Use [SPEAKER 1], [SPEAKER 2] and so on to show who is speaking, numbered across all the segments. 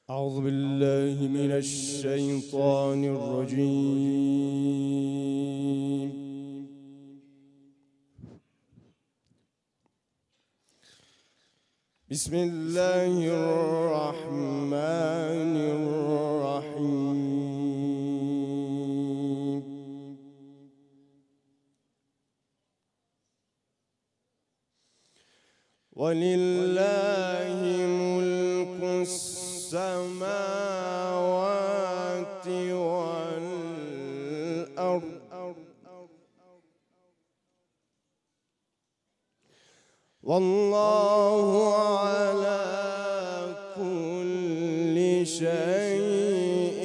[SPEAKER 1] أعوذ بالله من الشيطان الرجيم. بسم الله الرحمن الرحيم. ولله ملك السماوات والأرض والله على كل شيء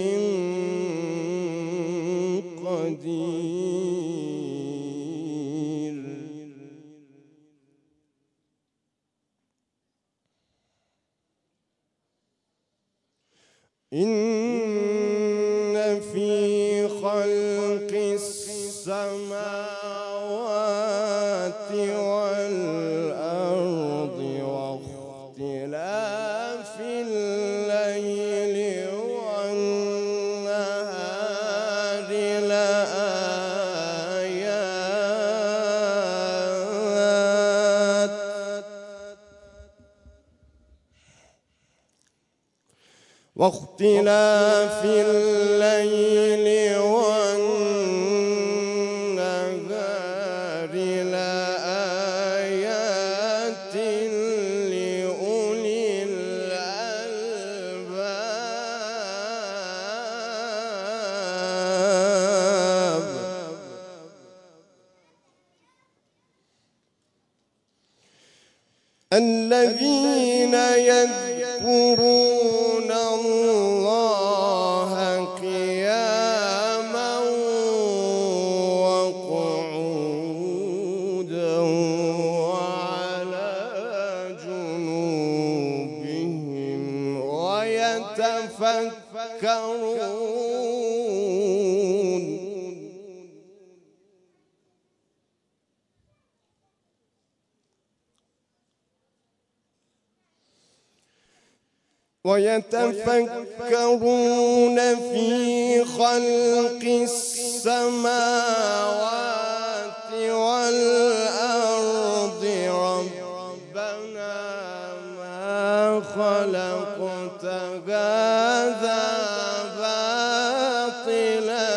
[SPEAKER 1] قدير. إن في خلق السماوات والأرض واختلاف الليل والنهار لآيات واختلاف الليل والنهار لآيات لأولي الألباب. الذين يذكرون الله قياما وقعودا وعلى جنوبهم ويتفكرون في خلق السماوات والأرض ربنا ما خلقت هذا باطلا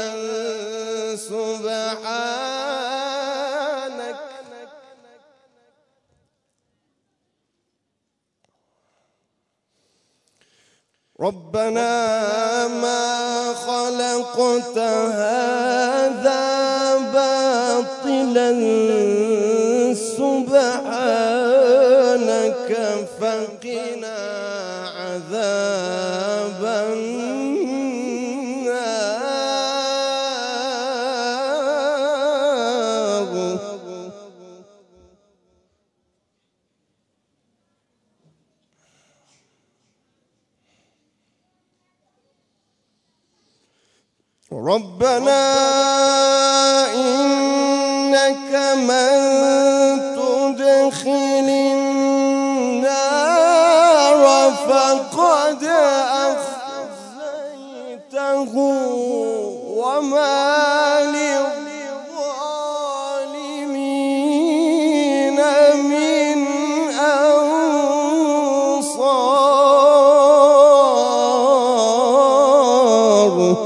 [SPEAKER 1] سبحانك ربنا ما خلقت هذا باطلا سبحانك فقنا عذاب النار. ربنا إنك من تدخل النار فقد أخزيته وما للظالمين من أنصار.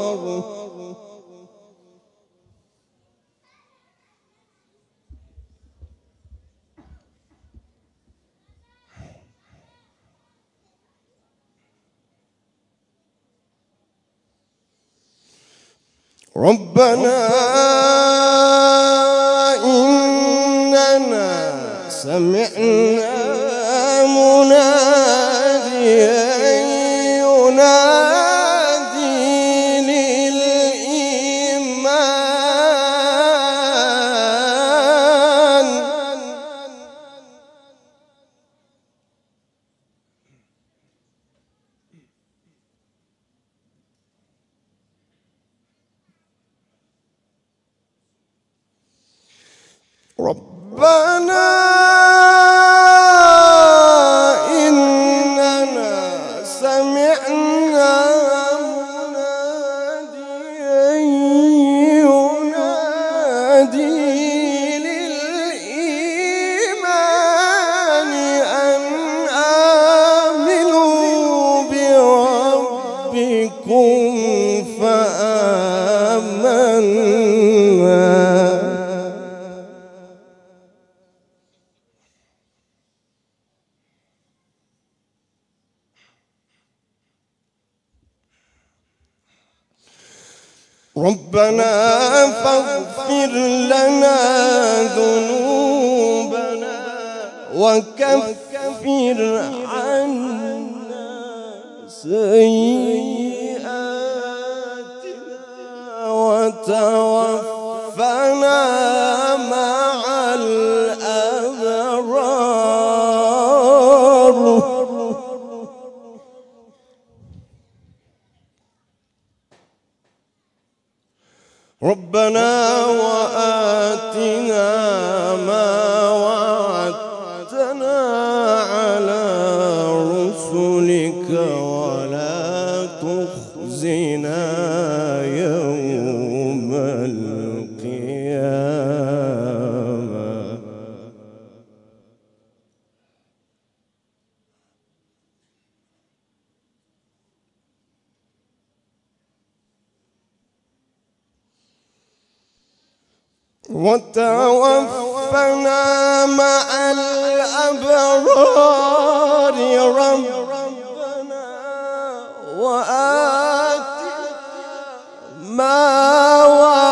[SPEAKER 1] ربنا إننا سمعنا مناديا ينادي للإيمان ربنا إننا سمعنا ربنا فاغفر لنا ذنوبنا وكفر عنا سيئاتنا وتوفنا مع الأبرار. ربنا وآتنا ما وعدتنا على رسلك ولا تخزنا يوم القيامة. وتوفنا مع الأبرار. ربنا وآتنا ما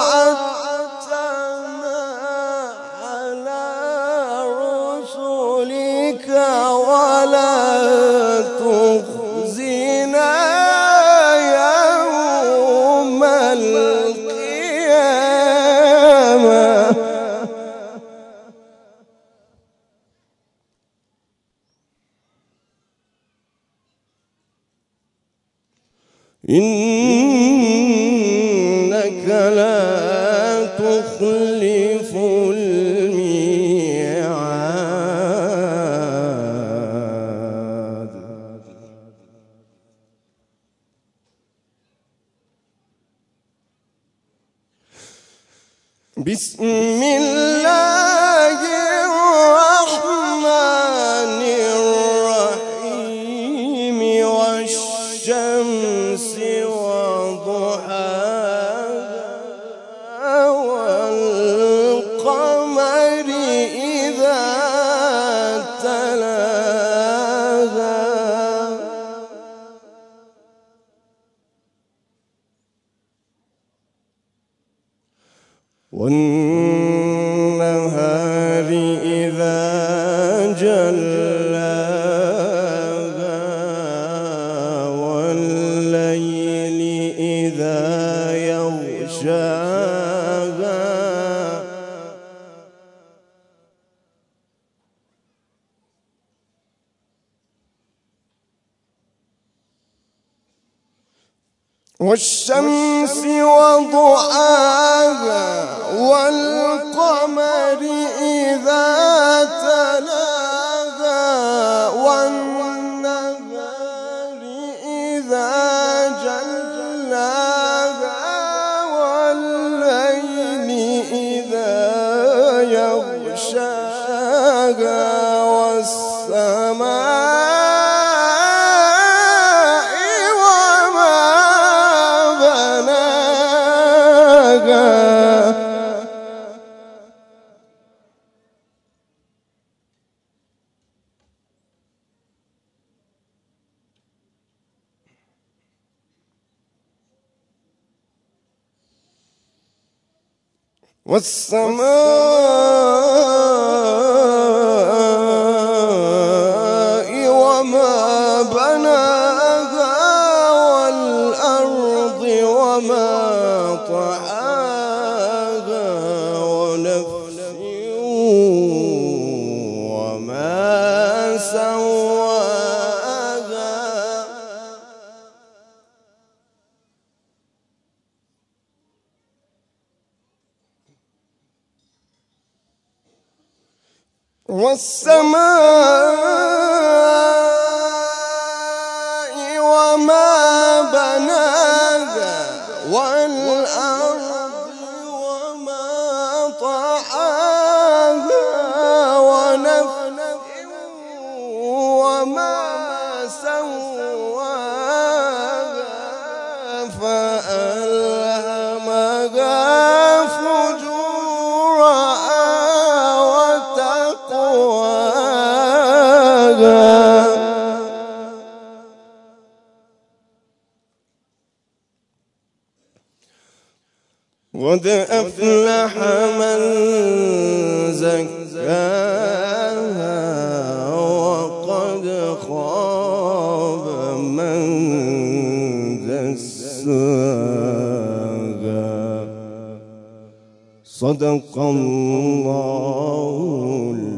[SPEAKER 1] وعدتنا على رسلك ولا تخزنا يوم القيامة. إنك لا تخلف الميعاد. بسم الله الرحمن الرحيم. والشمس وضحاها والقمر إذا تلاها والنهار إذا جلاها والليل إذا يغشاها والشمس وضحاها والقمر إذا تلاها والنهار إذا جلاها والليل إذا يغشاها والسماء والسماء وما بناها والأرض وما طحاها ونفس وما سواها والسماء وما بناها والأرض وما طحاها ونفس وما سواها فألهمها فجورها وتقواها. قد أفلح من زكاها وقد خاب من دساها. صدق الله